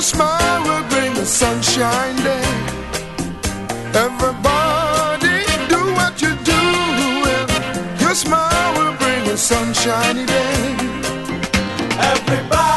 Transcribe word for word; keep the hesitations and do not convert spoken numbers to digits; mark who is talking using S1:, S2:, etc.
S1: Your smile will bring a sunshine day. Everybody do what you do. Your smile will bring a sunshiny day.
S2: Everybody